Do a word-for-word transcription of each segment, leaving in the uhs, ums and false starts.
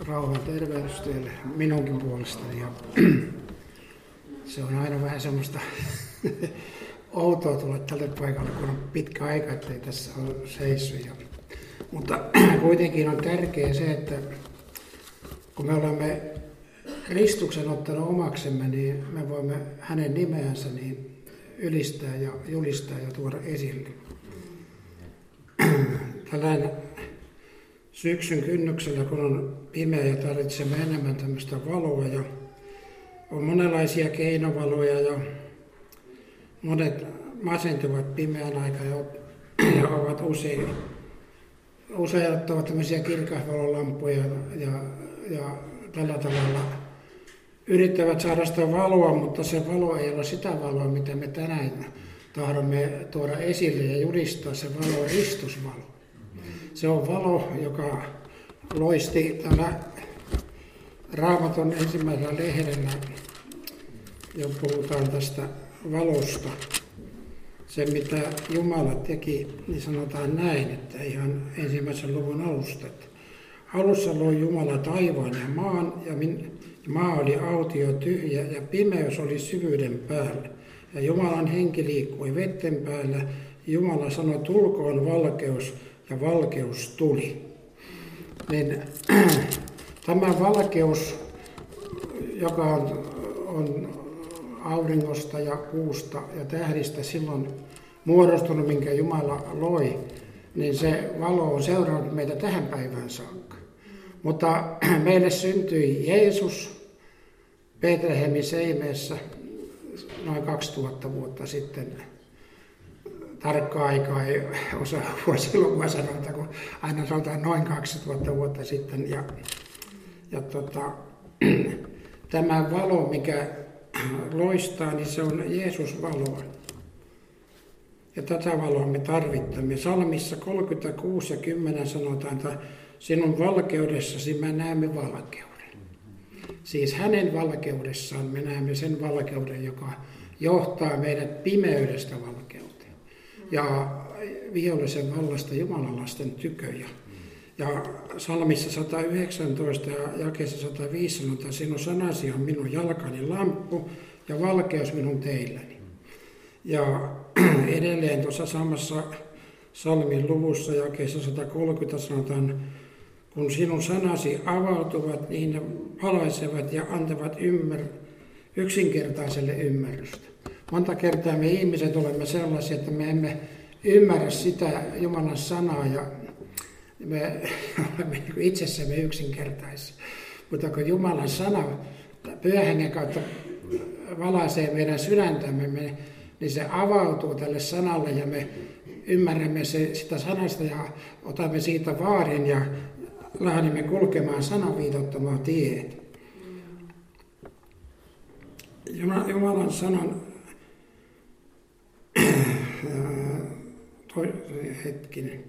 Rauhan tervehdys teille minunkin puolestani. Ja se on aina vähän semmoista outoa tulla tälle paikalle, kun on pitkä aika, ettei tässä ole seissyt. Ja, mutta kuitenkin on tärkeää se, että kun me olemme Kristuksen ottanut omaksemme, niin me voimme hänen nimeänsä niin ylistää ja julistaa ja tuoda esille. Tällainen syksyn kynnyksellä, kun on pimeä ja tarvitsemme enemmän tämmöistä valoa ja on monenlaisia keinovaloja ja monet masentuvat pimeän aikaa ja ovat usein, usein ottavat tämmöisiä kirkasvalolampuja ja, ja tällä tavalla yrittävät saada sitä valoa, mutta se valo ei ole sitä valoa, mitä me tänään tahdomme tuoda esille ja julistaa. Se valo on Kristusvalo. Se on valo, joka loisti täällä Raamatun ensimmäisellä lehdellä, jo puhutaan tästä valosta. Se, mitä Jumala teki, niin sanotaan näin, että ihan ensimmäisen luvun alusta. Että alussa loi Jumala taivaan ja maan, ja min, maa oli autio tyhjä, ja pimeys oli syvyyden päällä. Ja Jumalan henki liikkui vetten päällä. Jumala sanoi, tulkoon valkeus, ja valkeus tuli. Niin, tämä valkeus, joka on, on auringosta ja kuusta ja tähdistä silloin muodostunut, minkä Jumala loi, niin se valo on seurannut meitä tähän päivään saakka. Mutta meille syntyi Jeesus Betlehemin Seimeessä noin kaksituhatta vuotta sitten. Tarkkaa aikaa ei osaa vuosilukua sanota, kun aina sanotaan noin kaksituhatta vuotta sitten. Ja, ja tota, tämä valo, mikä loistaa, niin se on Jeesus valoa. Ja tätä valoa me tarvittamme. Salmissa kolmekymmentäkuusi ja kymmenen sanotaan, että sinun valkeudessasi me näemme valkeuden. Siis hänen valkeudessaan me näemme sen valkeuden, joka johtaa meidät pimeydestä valkeuteen. Ja vihollisen vallasta Jumalan lasten tyköjä. Ja salmissa sata yhdeksäntoista ja jakeessa sata viisi sanotaan, sinun sanasi on minun jalkani lamppu ja valkeus minun teilläni. Ja edelleen tuossa samassa salmin luvussa jakeessa sata kolmekymmentä sanotaan, kun sinun sanasi avautuvat, niin ne valaisevat ja antavat ymmär, yksinkertaiselle ymmärrystä. Monta kertaa me ihmiset olemme sellaisia, että me emme ymmärrä sitä Jumalan sanaa ja me olemme itsessämme yksinkertaisia. Mutta kun Jumalan sana Pyhän Hengen kautta valaisee meidän sydäntämme, niin se avautuu tälle sanalle ja me ymmärrämme se, sitä sanasta ja otamme siitä vaarin ja lähdemme kulkemaan sanan viitoittamaa tietä. Jumalan sanan toi, hetkinen.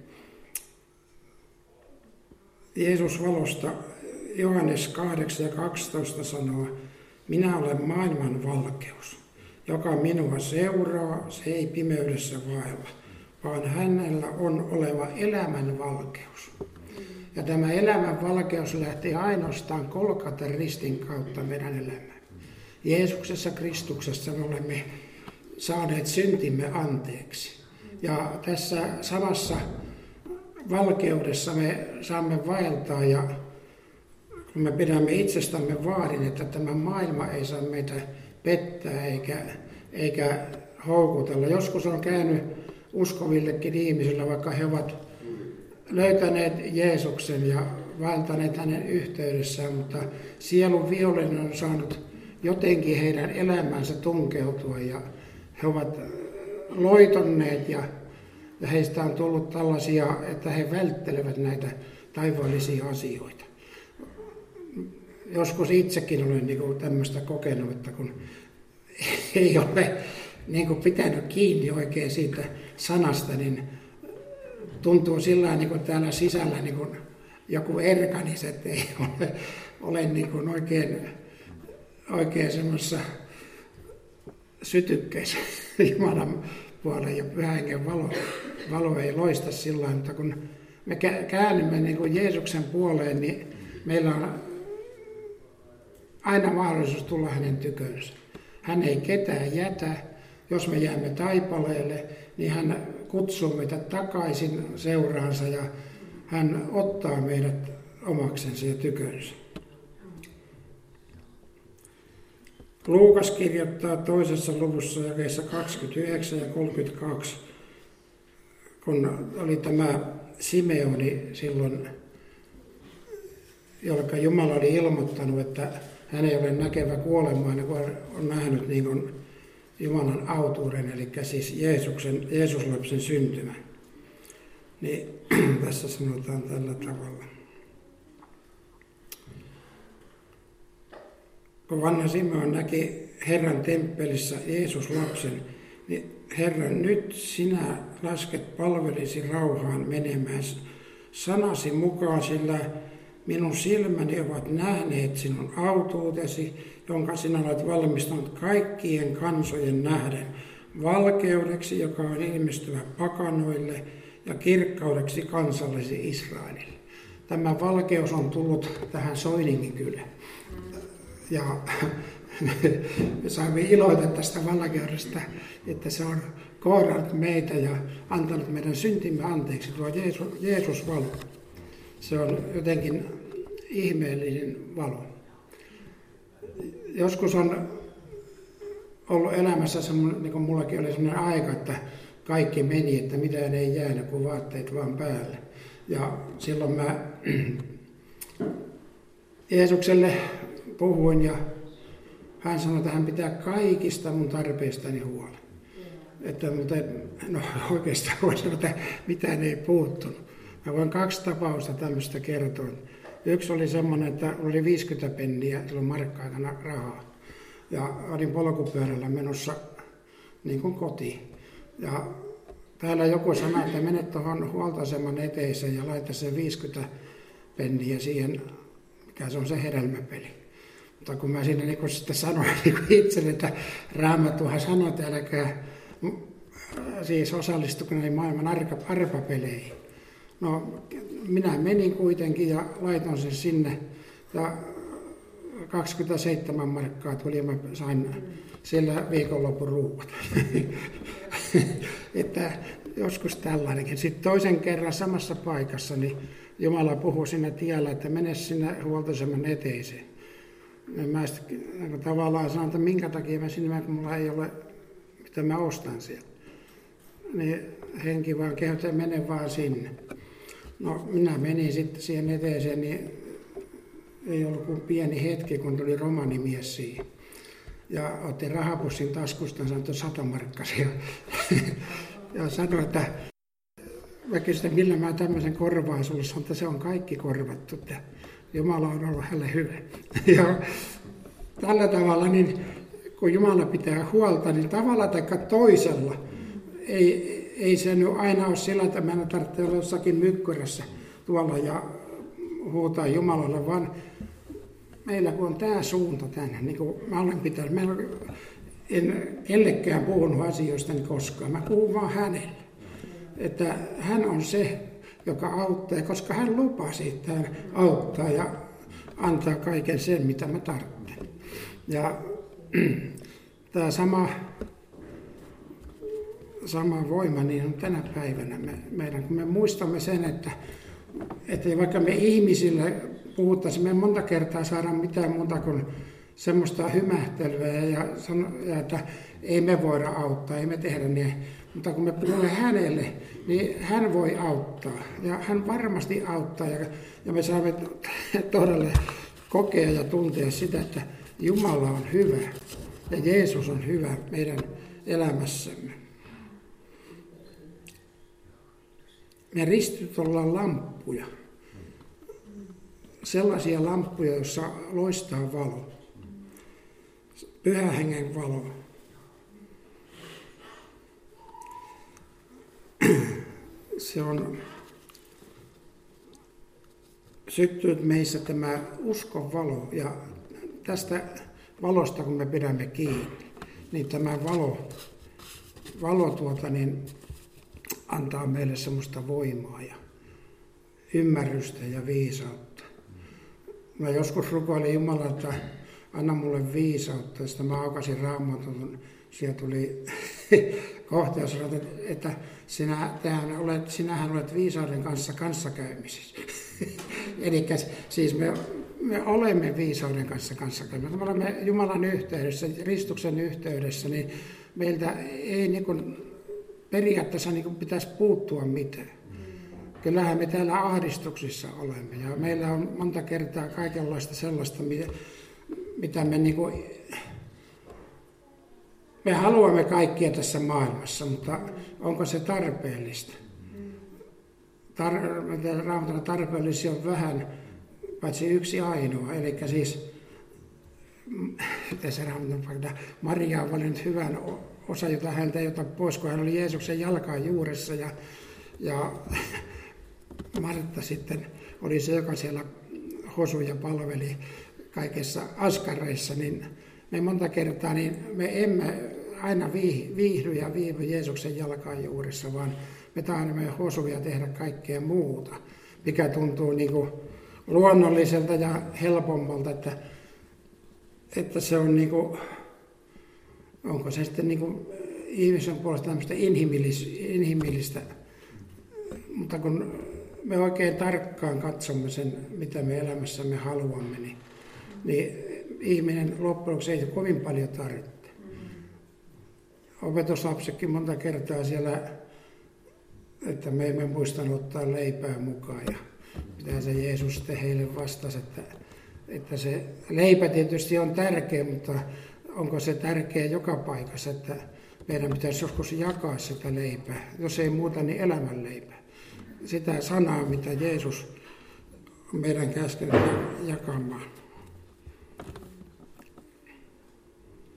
Jeesus valosta Johannes kahdeksan ja kaksitoista sanoo, minä olen maailman valkeus, joka minua seuraa, se ei pimeydessä vaella, vaan hänellä on oleva elämän valkeus. Ja tämä elämän valkeus lähtee ainoastaan Golgatan ristin kautta meidän elämään. Jeesuksessa Kristuksessa me olemme saaneet syntimme anteeksi. Ja tässä samassa valkeudessa me saamme vaeltaa ja kun me pidämme itsestämme vaarin, että tämä maailma ei saa meitä pettää eikä, eikä houkutella. Joskus on käynyt uskovillekin ihmisillä, vaikka he ovat löytäneet Jeesuksen ja vaeltaneet hänen yhteydessään, mutta sielun vihollinen on saanut jotenkin heidän elämänsä tunkeutua ja he ovat loitonneet ja, ja heistä on tullut tällaisia, että he välttelevät näitä taivaallisia asioita. Joskus itsekin olen niin kuin tämmöistä kokenut, että kun ei ole niin kuin pitänyt kiinni oikein siitä sanasta, niin tuntuu sillä niin kuin täällä sisällä niin kuin joku erkanis, että ei ole, ole niin kuin oikein, oikein semmoisessa sytykkeessä Jumalan puolen ja Pyhän Hengen valo, valo ei loista sillä tavalla, mutta kun me käännymme niin kuin Jeesuksen puoleen, niin meillä on aina mahdollisuus tulla hänen tykönsä. Hän ei ketään jätä. Jos me jäämme taipaleelle, niin hän kutsuu meitä takaisin seuraansa ja hän ottaa meidät omaksensa ja tykönsä. Luukas kirjoittaa toisessa luvussa jakeissa kaksikymmentäyhdeksän ja kolmekymmentäkaksi, kun oli tämä Simeoni silloin, jolloin Jumala oli ilmoittanut, että hän ei ole näkevä kuolemaan, kun on nähnyt niin kuin Jumalan autuuden, eli siis Jeesuksen, Jeesuslapsen syntymän. Niin tässä sanotaan tällä tavalla. Kun vanha Simeon näki Herran temppelissä Jeesuslapsen, niin Herra, nyt sinä lasket palvelisi rauhaan menemään sanasi mukaan, sillä minun silmäni ovat nähneet sinun autuutesi, jonka sinä olet valmistanut kaikkien kansojen nähden, valkeudeksi, joka on ilmestyvä pakanoille, ja kirkkaudeksi kansallesi Israelille. Tämä valkeus on tullut tähän Soininkin kylään. Ja me saamme iloita tästä valkeudesta, että se on kohdannut meitä ja antanut meidän syntimme anteeksi, tuo Jeesus, Jeesus valo. Se on jotenkin ihmeellinen valo. Joskus on ollut elämässä semmoinen, niin kuin mullakin oli semmoinen aika, että kaikki meni, että mitään ei jäänyt kuin vaatteet vaan päälle. Ja silloin mä Jeesukselle puhuin ja hän sanoi, että hän pitää kaikista mun tarpeistani huolen. Että, mutta no oikeastaan voi sanoa, että mitään ei puuttunut. Mä voin kaksi tapausta tämmöistä kertoa. Yksi oli semmoinen, että oli viisikymmentä penniä silloin markka-aikana rahaa. Ja olin polkupyörällä menossa niin kuin kotiin. Ja täällä joku sanoi, että mene tuohon huoltoaseman eteiseen ja laita se viisikymmentä penniä siihen, mikä se on se hedelmäpeli. Mutta kun mä siinä niin sitten sanoin niin itselle, että Raamattuhan sanoi, että älkää siis osallistuko näihin maailman arpapeleihin. No minä menin kuitenkin ja laitoin sen sinne ja kaksikymmentäseitsemän markkaa tuli ja mä sain siellä viikonlopun ruuat. Että joskus tällainenkin. Sitten toisen kerran samassa paikassa niin Jumala puhui siinä tiellä, että mene sinne huoltoaseman eteiseen. Ja mä sitten tavallaan sanoin, että minkä takia mä sinne, kun mulla ei ole, mitä mä ostan sieltä. Niin henki vaan kehotti, että mene vaan sinne. No minä menin sitten siihen eteiseen, niin ei ollut kuin pieni hetki, kun tuli romanimies siihen. Ja otti rahapussin taskusta ja sanoi, että sata markkasia. Ja sanoi, että mä kysyin, millä mä tämmöisen korvaan sulle, sanoin, että se on kaikki korvattu. Että Jumala on ollut hänelle hyvä. Ja tällä tavalla, niin kun Jumala pitää huolta, niin tavalla tai toisella ei, ei se nyt aina ole sillä, että meidän tarvitsee olla jossakin mykkyrässä tuolla ja huutaa Jumalalle, vaan meillä kun on tämä suunta tänne, niin kuin mä olen pitänyt, mä en kellekään puhunut asioista koskaan, mä puhun vaan hänelle. Että hän on se, joka auttaa, koska hän lupasi, että hän auttaa ja antaa kaiken sen, mitä mä tarvitsen. Ja tämä sama, sama voima niin on tänä päivänä me, meidän, kun me muistamme sen, että, että vaikka me ihmisille puhuttaisiin, me ei monta kertaa saada mitään muuta kuin semmoista hymähtelyä ja, ja että ei me voida auttaa, ei me tehdä niin. Mutta kun me puhumme hänelle, niin hän voi auttaa ja hän varmasti auttaa ja, ja me saamme todella kokea ja tuntea sitä, että Jumala on hyvä ja Jeesus on hyvä meidän elämässämme. Me ristityt ollaan lamppuja, sellaisia lamppuja, joissa loistaa valo, Pyhän Hengen valo. Se on syttynyt meissä tämä uskon valo ja tästä valosta kun me pidämme kiinni, niin tämä valo, valo tuota, niin antaa meille semmoista voimaa ja ymmärrystä ja viisautta. Mä joskus rukoilin Jumalalta, anna mulle viisautta. Sitten mä aukasin Raamatun, siellä tuli kohta, jos sanoit, että sinä, olet, sinähän olet viisauden kanssa kanssakäymisissä. Eli siis me, me olemme viisauden kanssa kanssakäymisissä. Me olemme Jumalan yhteydessä, Kristuksen yhteydessä, niin meiltä ei niin kuin, periaatteessa niin kuin pitäisi puuttua mitään. Kyllähän me täällä ahdistuksissa olemme ja meillä on monta kertaa kaikenlaista sellaista, mitä me niin kuin, me haluamme kaikkia tässä maailmassa, mutta onko se tarpeellista? Tar- Raamatun tarpeellisia on vähän, paitsi yksi ainoa, eli siis tässä Raamatun Maria on valinnut hyvän osa, jota häneltä ei ota pois, kun hän oli Jeesuksen jalkaan juuressa ja, ja Martta sitten oli se, joka siellä hosuja palveli kaikessa askareissa, niin me monta kertaa niin me emme aina viihdy ja viivy Jeesuksen jalkaan juuressa, vaan me tahdemme hosuja tehdä kaikkea muuta, mikä tuntuu niin kuin luonnolliselta ja helpommalta, että, että se on niin kuin, onko se sitten niin kuin ihmisen puolesta tämmöistä inhimillistä, mutta kun me oikein tarkkaan katsomme sen, mitä me elämässämme haluamme, niin, niin ihminen loppujen lopuksi ei kovin paljon tarvitse. Opetuslapsetkin monta kertaa siellä, että me emme muistanut ottaa leipää mukaan. Ja mitä se Jeesus sitten heille vastasi, että, että se leipä tietysti on tärkeä, mutta onko se tärkeä joka paikassa, että meidän pitäisi joskus jakaa sitä leipää. Jos ei muuta, niin elämänleipää. Sitä sanaa, mitä Jeesus on meidän käskenyt jakamaan.